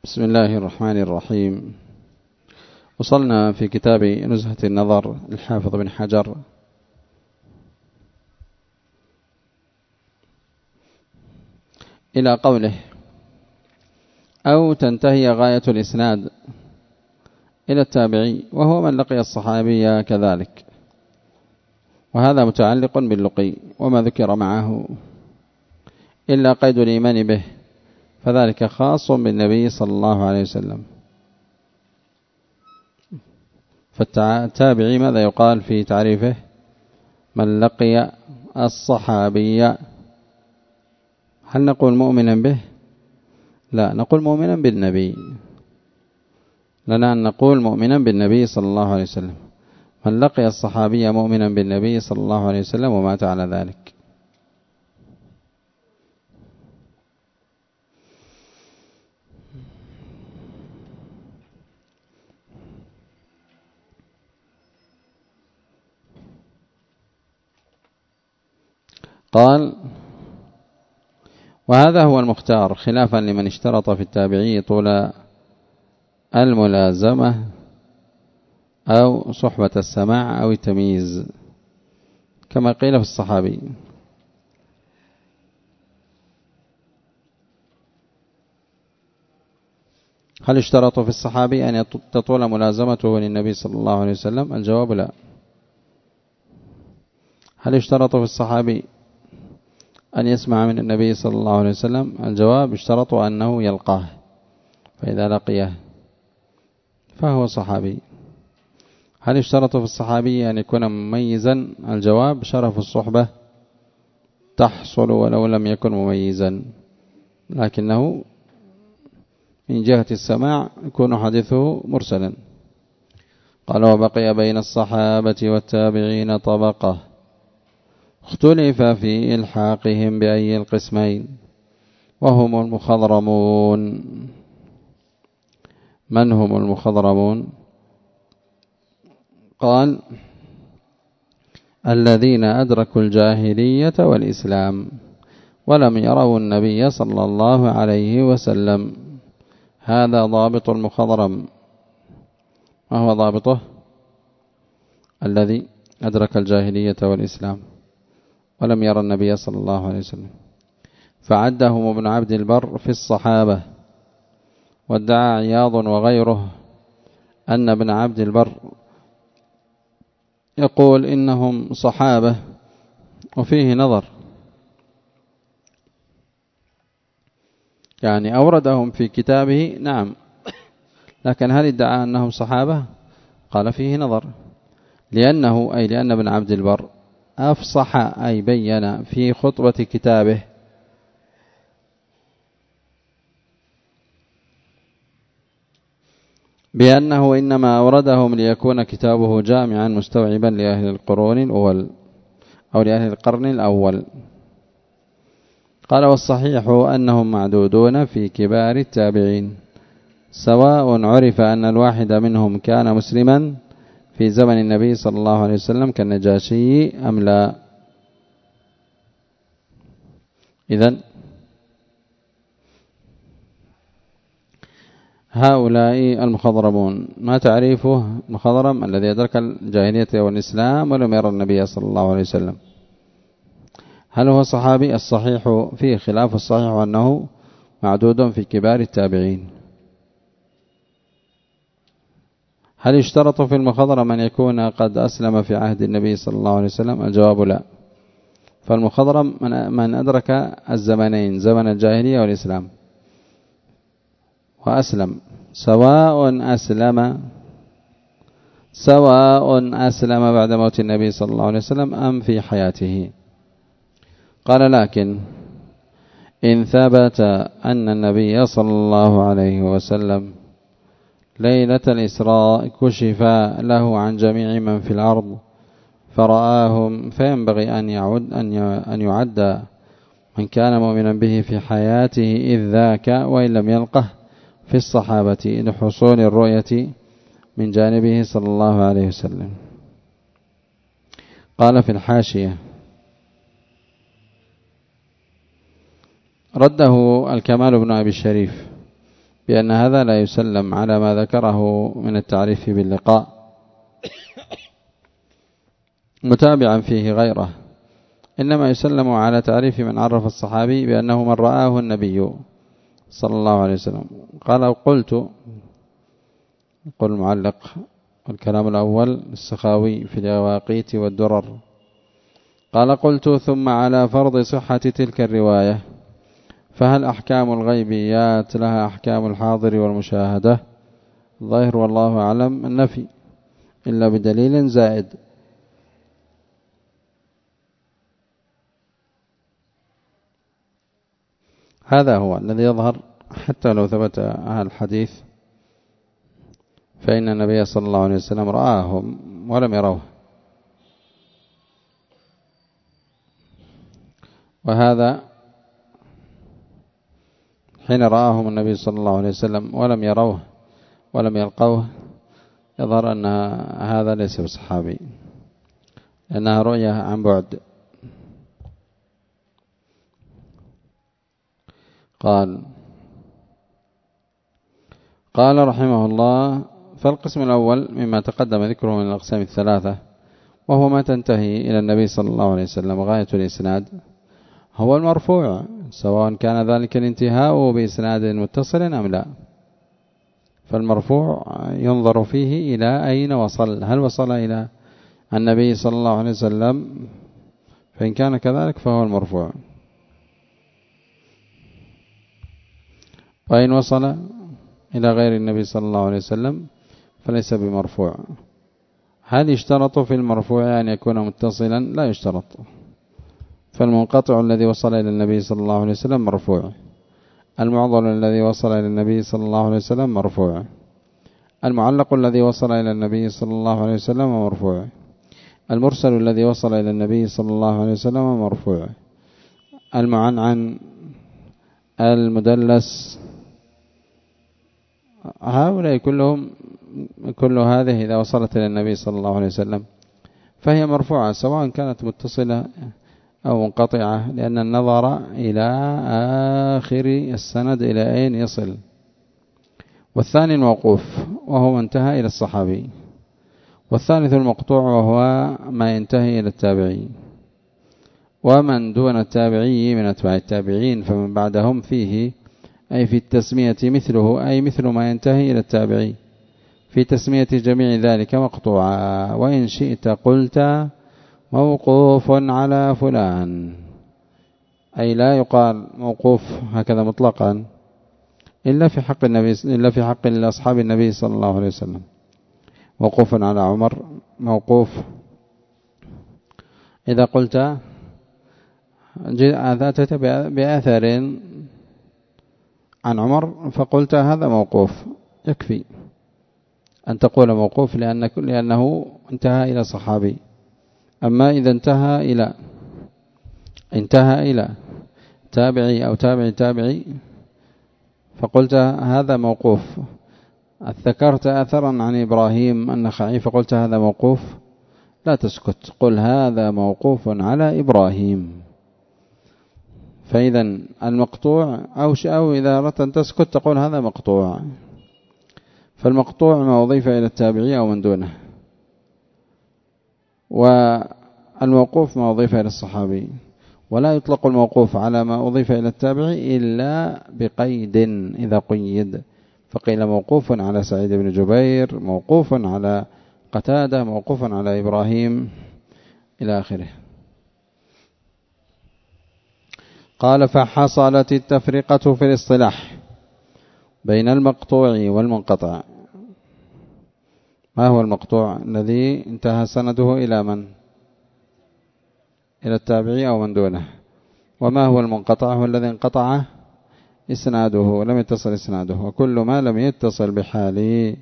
بسم الله الرحمن الرحيم. وصلنا في كتاب نزهة النظر الحافظ بن حجر إلى قوله: أو تنتهي غاية الإسناد إلى التابعي وهو من لقي الصحابي كذلك، وهذا متعلق باللقي وما ذكر معه، إلا قيد الإيمان به فذلك خاص بالنبي صلى الله عليه وسلم. فالتابعي ماذا يقال في تعريفه؟ من لقي الصحابي. هل نقول مؤمنا به؟ لا، نقول مؤمنا بالنبي. لنا أن نقول مؤمنا بالنبي صلى الله عليه وسلم. من لقي الصحابي مؤمنا بالنبي صلى الله عليه وسلم ومات على ذلك. قال: وهذا هو المختار خلافا لمن اشترط في التابعي طول الملازمة أو صحبة السماع أو التمييز كما قيل في الصحابي. هل اشترطوا في الصحابي أن تطول ملازمته للنبي صلى الله عليه وسلم؟ الجواب لا. هل اشترطوا في الصحابي أن يسمع من النبي صلى الله عليه وسلم؟ الجواب: اشترطوا أنه يلقاه، فإذا لقيه فهو صحابي. هل اشترطوا في الصحابي أن يكون مميزا؟ الجواب: شرف الصحبة تحصل ولو لم يكن مميزا، لكنه من جهة السماع يكون حديثه مرسلا. قال: وبقي بين الصحابة والتابعين طبقة اختلف في إلحاقهم بأي القسمين، وهم المخضرمون. من هم المخضرمون؟ قال: الذين أدركوا الجاهلية والإسلام ولم يروا النبي صلى الله عليه وسلم. هذا ضابط المخضرم. ما هو ضابطه؟ الذي أدرك الجاهلية والإسلام ولم يرى النبي صلى الله عليه وسلم. فعدهم ابن عبد البر في الصحابة، وادعى عياض وغيره أن ابن عبد البر يقول إنهم صحابة، وفيه نظر، يعني أوردهم في كتابه نعم، لكن هل ادعى أنهم صحابة؟ قال: فيه نظر، لأن ابن عبد البر أفصح أي بين في خطبة كتابه بأنه إنما أوردهم ليكون كتابه جامعا مستوعبا لأهل القرون الأول أو لأهل القرن الأول. قال: والصحيح أنهم معدودون في كبار التابعين، سواء عرف أن الواحد منهم كان مسلما في زمن النبي صلى الله عليه وسلم كالنجاشي أم لا. إذن هؤلاء المخضرمون ما تعريفه؟ المخضرم الذي أدرك الجاهلية والإسلام ولم يرى النبي صلى الله عليه وسلم. هل هو صحابي؟ الصحيح فيه خلاف الصحيح أنه معدود في كبار التابعين. هل اشترطوا في المخضرم أن يكون قد أسلم في عهد النبي صلى الله عليه وسلم؟ الجواب لا. فالمخضرم من أدرك الزمنين، زمن الجاهلية والإسلام، وأسلم، سواء أسلم بعد موت النبي صلى الله عليه وسلم أم في حياته. قال: لكن إن ثبت أن النبي صلى الله عليه وسلم ليلة الإسراء كشف له عن جميع من في الأرض فرآهم، فينبغي أن يعد من كان مؤمنا به في حياته إذ ذاك وإن لم يلقه في الصحابة لحصول الرؤية من جانبه صلى الله عليه وسلم. قال في الحاشية: رده الكمال بن أبي الشريف بأن هذا لا يسلم على ما ذكره من التعريف باللقاء متابعا فيه غيره، إنما يسلم على تعريف من عرف الصحابي بأنه من رآه النبي صلى الله عليه وسلم. قال قلت، قل المعلق، الكلام الأول السخاوي في اليواقيت والدرر، قال قلت ثم على فرض صحة تلك الرواية فهل أحكام الغيبيات لها أحكام الحاضر والمشاهدة؟ الظاهر والله أعلم النفي إلا بدليل زائد. هذا هو الذي يظهر حتى لو ثبت أهل الحديث، فإن النبي صلى الله عليه وسلم رآهم ولم يروه، وهذا حين رآهم النبي صلى الله عليه وسلم ولم يروه ولم يلقوه يظهر أن هذا ليس بصحابي، لأنها رؤية عن بعد. قال رحمه الله: فالقسم الأول مما تقدم ذكره من الأقسام الثلاثة، وهو ما تنتهي إلى النبي صلى الله عليه وسلم غاية الإسناد، هو المرفوع، سواء كان ذلك الانتهاء بإسناد متصل أم لا. فالمرفوع ينظر فيه إلى أين وصل، هل وصل إلى النبي صلى الله عليه وسلم؟ فإن كان كذلك فهو المرفوع، وإن وصل إلى غير النبي صلى الله عليه وسلم فليس بمرفوع. هل يشترط في المرفوع أن يكون متصلا؟ لا يشترط، فالمنقطع الذي وصل إلى النبي صلى الله عليه وسلم مرفوع، المعضل الذي وصل إلى النبي صلى الله عليه وسلم مرفوع، المعلق الذي وصل إلى النبي صلى الله عليه وسلم مرفوع، المرسل الذي وصل إلى النبي صلى الله عليه وسلم مرفوع، المعنعن، المدلس، هؤلاء كلهم، كل هذه إذا وصلت إلى النبي صلى الله عليه وسلم فهي مرفوعة، سواء كانت متصلة أو منقطعة، لأن النظر إلى آخر السند إلى أين يصل. والثاني الموقوف وهو ما انتهى إلى الصحابي، والثالث المقطوع وهو ما ينتهي إلى التابعي، ومن دون التابعي من أتباع التابعين فمن بعدهم فيه، أي في التسمية مثله، أي مثل ما ينتهي إلى التابعي في تسمية جميع ذلك مقطوعا. وإن شئت قلت موقوف على فلان، أي لا يقال موقوف هكذا مطلقا إلا في حق النبي، إلا في حق أصحاب النبي صلى الله عليه وسلم. موقوف على عمر، موقوف إذا قلت أتيت بأثر عن عمر فقلت هذا موقوف، يكفي أن تقول موقوف لأنه انتهى إلى صحابي. أما إذا انتهى إلى تابعي أو تابعي تابعي فقلت هذا موقوف، ذكرت أثرا عن إبراهيم النخعي فقلت هذا موقوف، لا تسكت، قل هذا موقوف على إبراهيم. فإذا المقطوع أو إذا أردت أن تسكت تقول هذا مقطوع. فالمقطوع ما أضيف إلى التابعي أو من دونه، والموقوف ما أضيف إلى الصحابي. ولا يطلق الموقوف على ما أضيف إلى التابعي إلا بقيد إذا قيد، فقيل موقوف على سعيد بن جبير، موقوف على قتادة، موقوف على إبراهيم إلى آخره. قال: فحصلت التفرقة في الاصطلاح بين المقطوع والمنقطع. ما هو المقطوع؟ الذي انتهى سنده إلى من؟ إلى التابعي أو من دونه. وما هو المنقطع؟ هو الذي انقطع إسناده، لم يتصل إسناده، وكل ما لم يتصل بحاله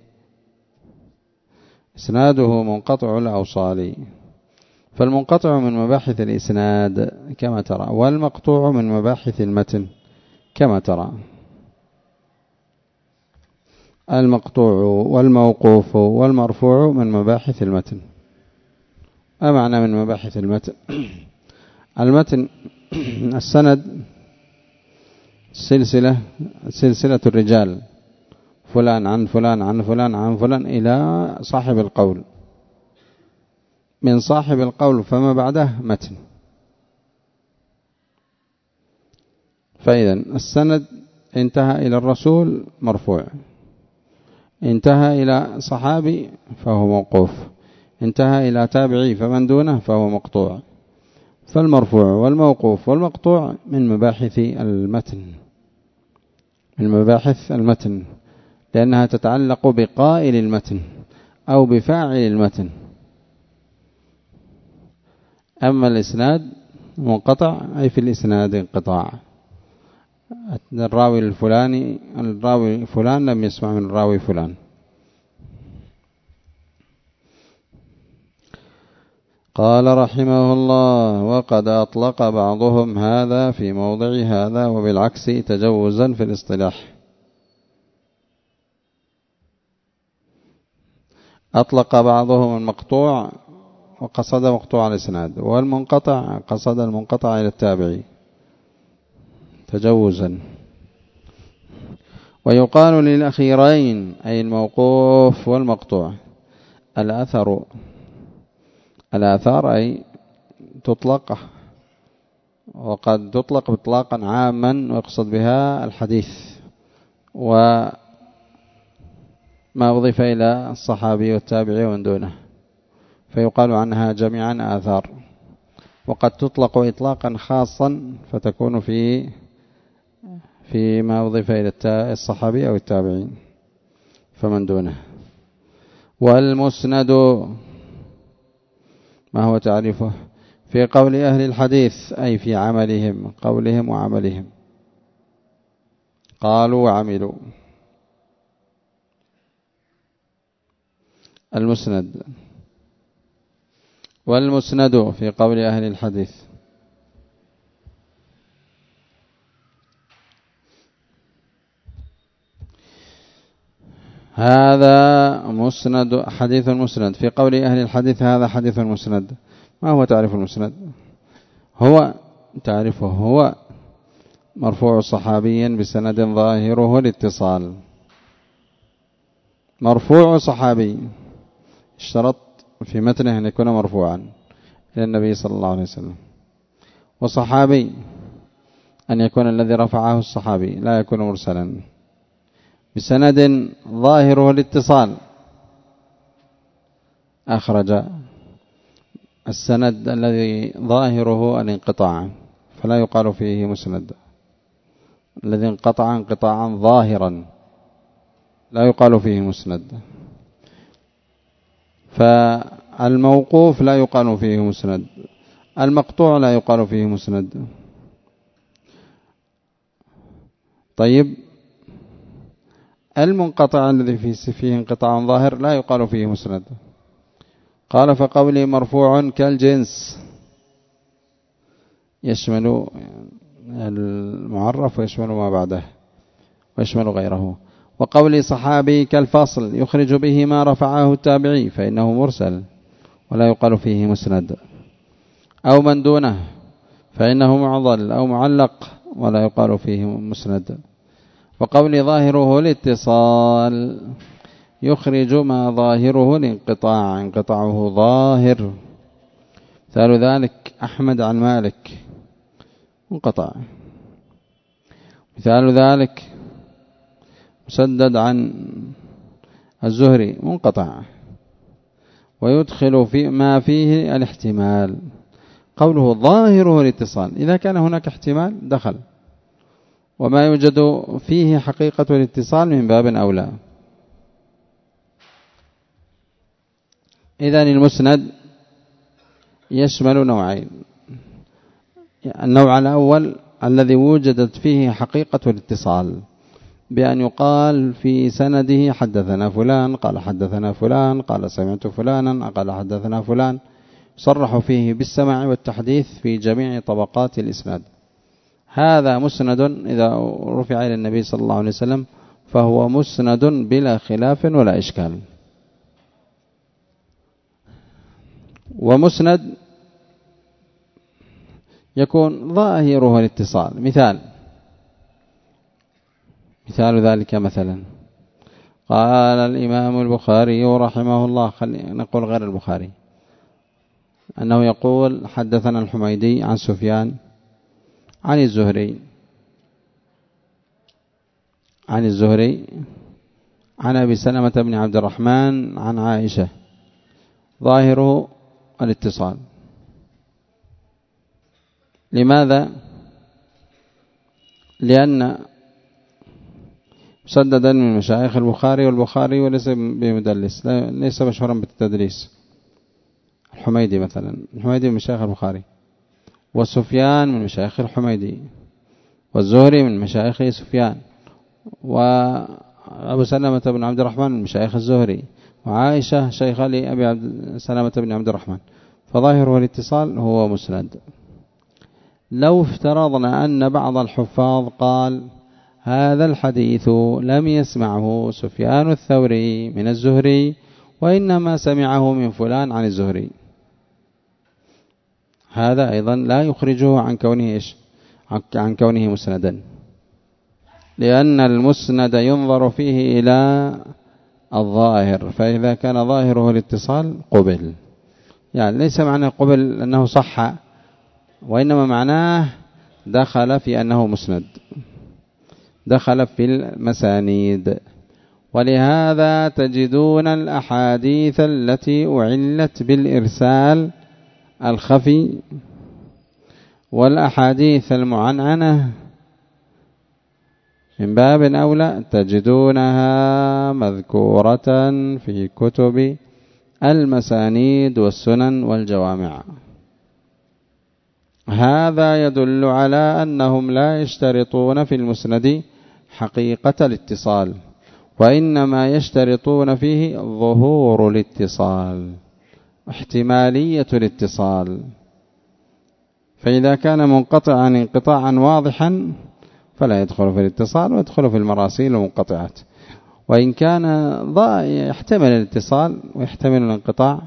إسناده منقطع الأوصال. فالمنقطع من مباحث الإسناد كما ترى، والمقطوع من مباحث المتن كما ترى. المقطوع والموقوف والمرفوع من مباحث المتن. ما معنى من مباحث المتن؟ المتن السند، سلسلة الرجال فلان عن فلان عن فلان عن فلان إلى صاحب القول، من صاحب القول فما بعده متن. فإذا السند انتهى إلى الرسول مرفوع، انتهى إلى صحابي فهو موقوف، انتهى إلى تابعي فمن دونه فهو مقطوع. فالمرفوع والموقوف والمقطوع من مباحث المتن، من مباحث المتن، لأنها تتعلق بقائل المتن أو بفاعل المتن. أما الإسناد منقطع أي في الإسناد انقطاع، الراوي الفلاني الراوي فلان لم يسمع من الراوي فلان. قال رحمه الله: وقد أطلق بعضهم هذا في موضع هذا وبالعكس تجوزا في الاصطلاح. أطلق بعضهم المقطوع وقصد مقطوع الإسناد، والمنقطع قصد المنقطع إلى التابعي تجوزا. ويقال للأخيرين أي الموقوف والمقطوع الآثار أي تطلق، وقد تطلق إطلاقا عاما ويقصد بها الحديث وما أضيف إلى الصحابي والتابعي ومن دونه، فيقال عنها جميعا آثار. وقد تطلق إطلاقا خاصا فتكون في ما أضيف إلى الصحابي أو التابعين فمن دونه. والمسند ما هو تعريفه؟ في قول أهل الحديث أي في عملهم، قولهم وعملهم، قالوا وعملوا. المسند. والمسند في قول أهل الحديث هذا مسند، حديث مسند. في قول أهل الحديث هذا حديث مسند. ما هو تعريف المسند؟ هو تعريفه هو مرفوع صحابيا بسند ظاهره الاتصال. مرفوع صحابي اشترط في متنه أن يكون مرفوعا إلى النبي صلى الله عليه وسلم، وصحابي أن يكون الذي رفعه الصحابي لا يكون مرسلا، بسند ظاهره الاتصال. أخرج السند الذي ظاهره الانقطاع فلا يقال فيه مسند، الذي انقطع انقطاعا ظاهرا لا يقال فيه مسند. فالموقوف لا يقال فيه مسند، المقطوع لا يقال فيه مسند. طيب، المنقطع الذي فيه انقطاع ظاهر لا يقال فيه مسند. قال: فقولي مرفوع كالجنس، يشمل المعرف ويشمل ما بعده ويشمل غيره. وقولي صحابي كالفصل يخرج به ما رفعه التابعي فإنه مرسل ولا يقال فيه مسند. أو من دونه فإنه معضل أو معلق ولا يقال فيه مسند. وقولي ظاهره الاتصال يخرج ما ظاهره الانقطاع، انقطاعه ظاهر. مثال ذلك أحمد عن مالك منقطع. مثال ذلك مسدد عن الزهري منقطع. ويدخل في ما فيه الاحتمال. قوله ظاهره الاتصال، إذا كان هناك احتمال دخل، وما يوجد فيه حقيقة الاتصال من باب أولى. إذن المسند يشمل نوعين: النوع الأول الذي وجدت فيه حقيقة الاتصال، بأن يقال في سنده حدثنا فلان قال حدثنا فلان قال سمعت فلانا قال حدثنا فلان، صرح فيه بالسماع والتحديث في جميع طبقات الإسناد. هذا مسند إذا رفع إلى النبي صلى الله عليه وسلم فهو مسند بلا خلاف ولا إشكال. ومسند يكون ظاهره الاتصال. مثال ذلك مثلا قال الإمام البخاري رحمه الله، نقول غير البخاري، أنه يقول حدثنا الحميدي عن سفيان عن الزهري عن أبي سلمة بن عبد الرحمن عن عائشة، ظاهره الاتصال. لماذا؟ لأن مسددا من مشايخ البخاري، والبخاري وليس بمدلس، ليس مشهورا بالتدليس. الحميدي مثلا، الحميدي من مشايخ البخاري، وسفيان من مشايخ الحميدي، والزهري من مشايخ سفيان، وأبو سلمة بن عبد الرحمن من مشايخ الزهري، وعائشة شيخة لأبي سلمة بن عبد الرحمن، فظاهره الاتصال هو مسند. لو افترضنا أن بعض الحفاظ قال هذا الحديث لم يسمعه سفيان الثوري من الزهري، وإنما سمعه من فلان عن الزهري، هذا أيضا لا يخرجه عن كونه مسندا، لأن المسند ينظر فيه إلى الظاهر، فإذا كان ظاهره الاتصال قبل. يعني ليس معنى قبل أنه صح، وإنما معناه دخل في أنه مسند، دخل في المسانيد. ولهذا تجدون الأحاديث التي أعلت بالإرسال الخفي والأحاديث المعنعنة من باب أولى تجدونها مذكورة في كتب المسانيد والسنن والجوامع. هذا يدل على أنهم لا يشترطون في المسند حقيقة الاتصال، وإنما يشترطون فيه ظهور الاتصال، احتمالية الاتصال. فإذا كان منقطعا انقطاعا واضحا فلا يدخل في الاتصال، ويدخل في المراسيل والمنقطعات. وإن كان يحتمل الاتصال ويحتمل الانقطاع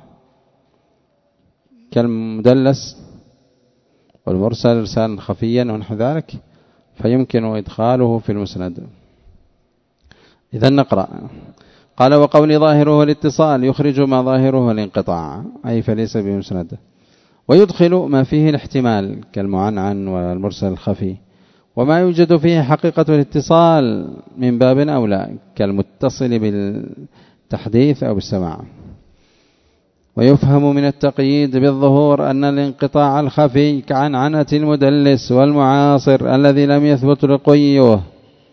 كالمدلس والمرسل إرسالا خفيا ونحو ذلك، فيمكن إدخاله في المسند. إذا نقرأ. قال وقول ظاهره الاتصال يخرج ما ظاهره الانقطاع، أي فليس بمسند، ويدخل ما فيه الاحتمال كالمعنعن والمرسل الخفي، وما يوجد فيه حقيقة الاتصال من باب أولى كالمتصل بالتحديث أو بالسماع. ويفهم من التقييد بالظهور أن الانقطاع الخفي كعنعنة المدلس والمعاصر الذي لم يثبت لقيه،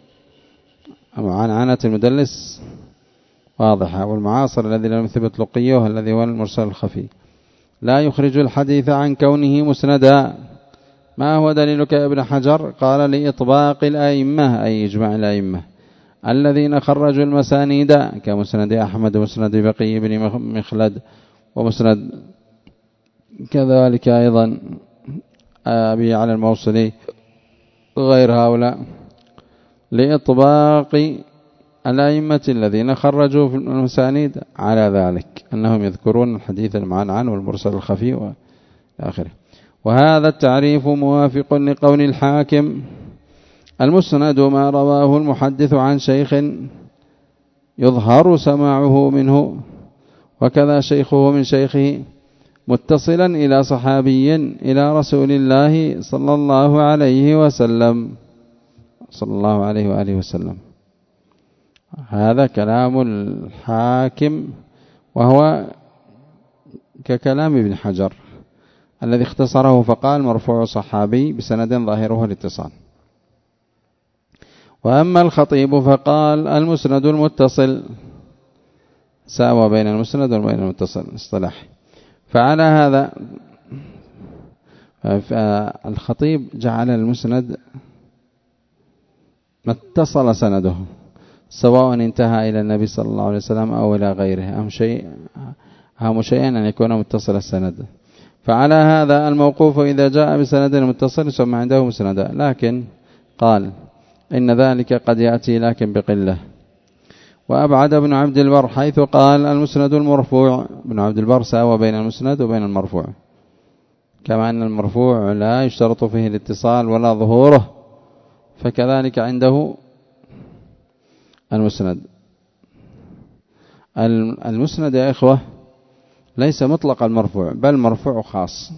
عنعنة المدلس واضحة، والمعاصر الذي لم يثبت لقيه الذي هو المرسل الخفي، لا يخرج الحديث عن كونه مسندا. ما هو دليلك يا ابن حجر؟ قال لإطباق الأئمة، أي إجماع الأئمة الذين خرجوا المسانيد كمسند أحمد ومسند بقي بن مخلد ومسند كذلك أيضا أبي على الموصلي غير هؤلاء، لإطباق الأئمة الذين خرجوا في المسانيد على ذلك أنهم يذكرون الحديث المعنعن والمرسل الخفي وآخره. وهذا التعريف موافق لقول الحاكم: المسند ما رواه المحدث عن شيخ يظهر سماعه منه، وكذا شيخه من شيخه، متصلا إلى صحابي إلى رسول الله صلى الله عليه وآله وسلم. هذا كلام الحاكم، وهو ككلام ابن حجر الذي اختصره فقال مرفوع صحابي بسند ظاهره الاتصال. وأما الخطيب فقال المسند المتصل، ساوى بين المسند وبين المتصل اصطلاح. فعلى هذا الخطيب جعل المسند ما اتصل سنده، سواء انتهى إلى النبي صلى الله عليه وسلم أو إلى غيره، أهم شيء أن يكون متصل السند. فعلى هذا الموقوف إذا جاء بسند متصل يسمى عنده مسندا، لكن قال إن ذلك قد يأتي لكن بقلة. وأبعد ابن عبد البر حيث قال المسند المرفوع. ابن عبد البر ساوى بين المسند وبين المرفوع، كما أن المرفوع لا يشترط فيه الاتصال ولا ظهوره، فكذلك عنده المسند. المسند يا إخوة ليس مطلق المرفوع، بل مرفوع خاص.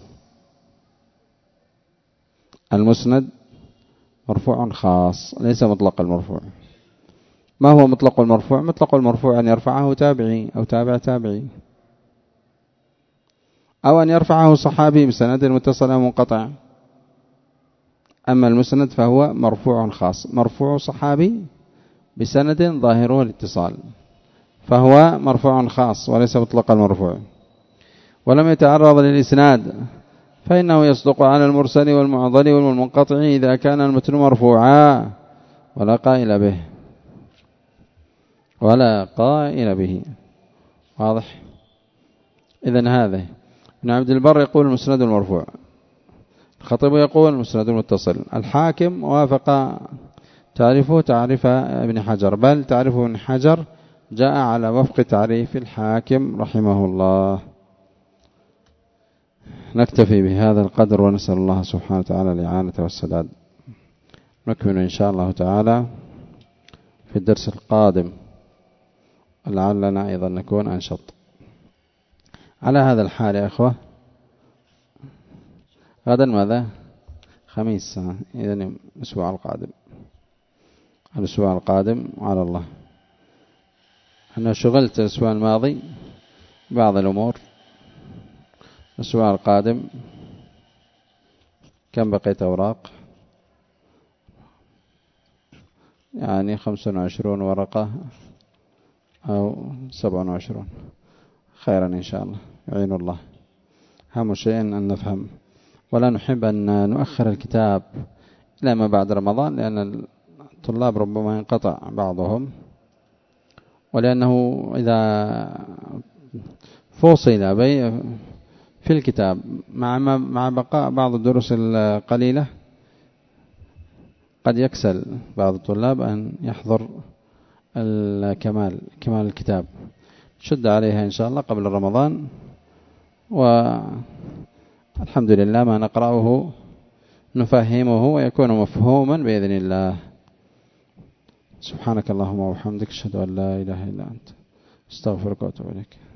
المسند مرفوع خاص ليس مطلق المرفوع. ما هو مطلق المرفوع؟ مطلق المرفوع أن يرفعه تابعي أو تابع تابعي، أو أن يرفعه صحابي بسند متصل أو منقطع. أما المسند فهو مرفوع خاص، مرفوع صحابي بسند ظاهره الاتصال، فهو مرفوع خاص وليس مطلق المرفوع. ولم يتعرض للإسناد فإنه يصدق على المرسل والمعضل والمنقطع إذا كان المتن مرفوعا ولا قائل به، ولا قائل به. واضح؟ إذن هذا ابن عبد البر يقول المسند المرفوع، الخطيب يقول المسند المتصل، الحاكم وافق تعريفه تعريف ابن حجر، بل تعريف ابن حجر جاء على وفق تعريف الحاكم رحمه الله. نكتفي بهذا القدر ونسأل الله سبحانه وتعالى الإعانة والسداد. نكمل إن شاء الله تعالى في الدرس القادم، لعلنا أيضا نكون أنشط. على هذا الحال يا أخوة، غدا ماذا؟ خميس، إذن الأسبوع القادم، الأسبوع القادم على الله. أنا شغلت الأسبوع الماضي بعض الأمور. الأسبوع القادم كم بقيت أوراق؟ يعني 25 ورقة أو 27. خيرا إن شاء الله، يعين الله. أهم شيء أن نفهم، ولا نحب أن نؤخر الكتاب إلى ما بعد رمضان، لأن الطلاب ربما ينقطع بعضهم، ولأنه إذا فصل في الكتاب مع بقاء بعض الدروس القليلة قد يكسل بعض الطلاب أن يحضر كمال الكتاب. شد عليها إن شاء الله قبل رمضان، والحمد لله ما نقرأه نفهمه ويكون مفهوما بإذن الله. سبحانك اللهم وبحمدك، أشهد أن لا إله إلا أنت، استغفرك وأتوب إليك.